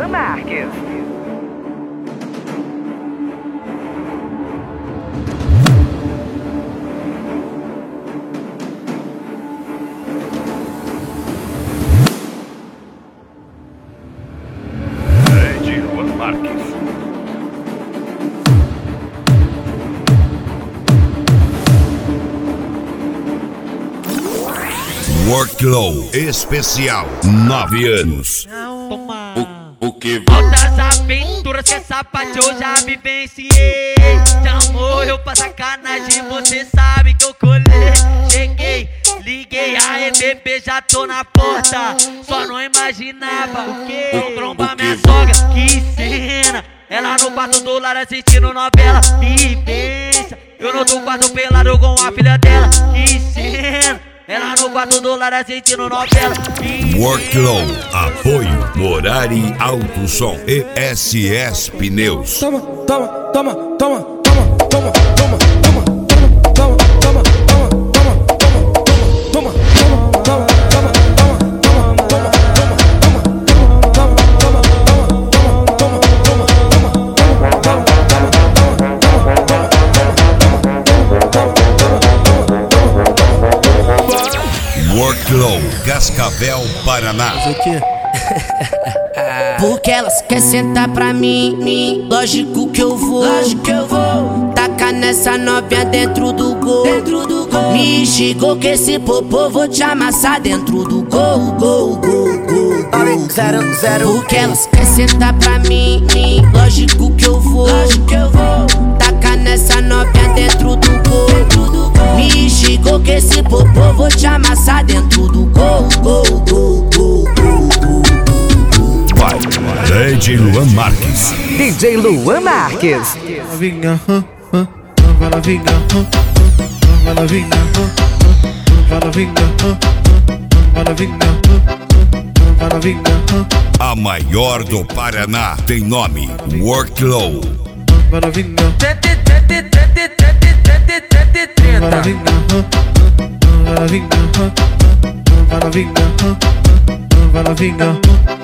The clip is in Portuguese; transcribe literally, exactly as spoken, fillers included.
Luan Marques. D J Luan Marques. Worklow especial, nove anos. O, o que Altas aventuras que essa parte eu já vivenciei. Te amor, eu pra sacanagem, você sabe que eu colei. Cheguei, liguei, aê bebê, já tô na porta. Só não imaginava o que? Tromba minha sogra, que cena. Ela no quarto do lar assistindo novela. Vivência, eu no outro quarto pelado com a filha dela. Que cena. Ela no quarto do lar assistindo novela. Worklow, apoio, Morari Alto Som e S S Pneus. Toma, toma, toma, toma, toma, toma, toma, toma, toma, toma, toma, toma, Worklow, Cascavel, Paraná. Porque elas querem sentar pra mim, mim. Lógico que eu vou, lógico que eu vou. Tacar nessa novinha dentro do gol, dentro do gol. Me xingou que esse popô vou te amassar dentro do gol, gol, gol, gol, gol. zero, zero. Porque elas querem sentar pra mim, mim. Lógico que eu vou, lógico que eu vou. Tacar nessa novinha dentro do gol, dentro do gol. Me xingou que esse popô vou te amassar dentro do gol, gol, gol, gol, gol, gol. Vai, D J Luan Marques. D J Luan Marques. Novinha, hã, hã, vai novinha, hã, vai novinha, hã, vai novinha, hã, vai novinha, hã, vai novinha, hã. A maior do Paraná tem nome Worklow. Vai novinha, Tete, tete, tete, tete, tete, tete, vai treta. novinha, hã, vai novinha, hã, vai novinha, hã, vai novinha.